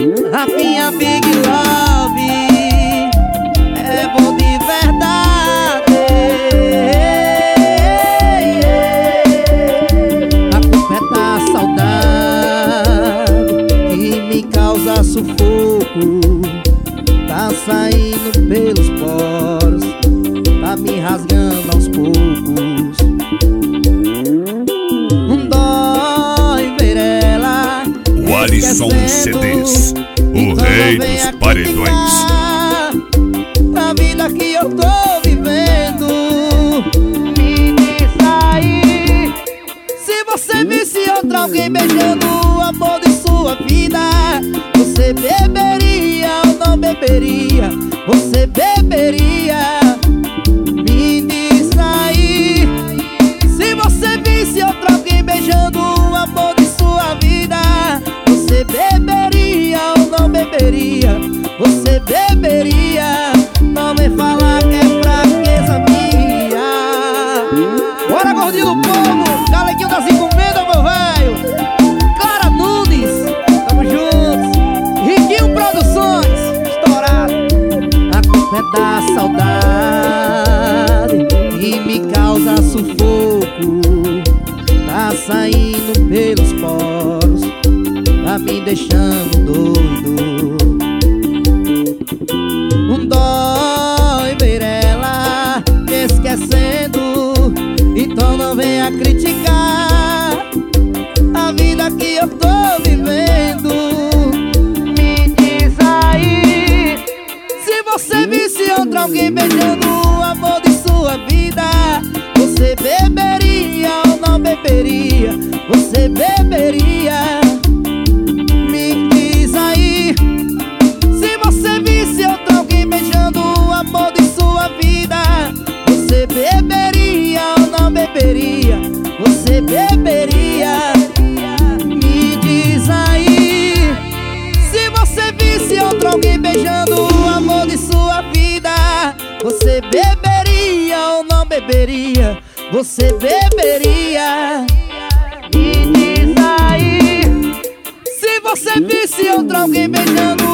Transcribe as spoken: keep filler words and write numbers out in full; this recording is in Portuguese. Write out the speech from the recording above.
Rafinha Big Love é bom de verdade. A culpa é da saudade que me causa sufoco. Tá saindo pelos poros, tá me rasgando aos poucos. Não dói ver ela o Alisson C Ds, o então rei dos paredões. A vida que eu tô vivendo, me diz aí, se você visse outra alguém beijando o amor de sua vida, você beberia ou não beberia? Você beberia? Me diz aí, se você visse outra alguém beijando o amor de sua vida, você beberia ou não beberia? Você beberia? Não vem falar que é fraqueza minha. Bora, gordinho do povo, galeguinho das encomendas, meu velho. Clara Nunes, tamo juntos. Riquinho Produções, estourado. A culpa é da saudade que me causa sufoco. Tá saindo pelos poros, tá me deixando doido. Não dói ver ela me esquecendo, então não venha criticar a vida que eu tô vivendo. Me diz aí, se você visse outra alguém beijando o amor de sua vida, você beberia ou não beberia? Você beberia? Me diz aí, se você visse outra alguém beijando o amor de sua vida, você beberia ou não beberia? Você beberia? Me diz aí, se você visse outra alguém beijando o amor de sua vida, você beberia ou não beberia? Você beberia? Me diz aí, se você visse outra alguém beijando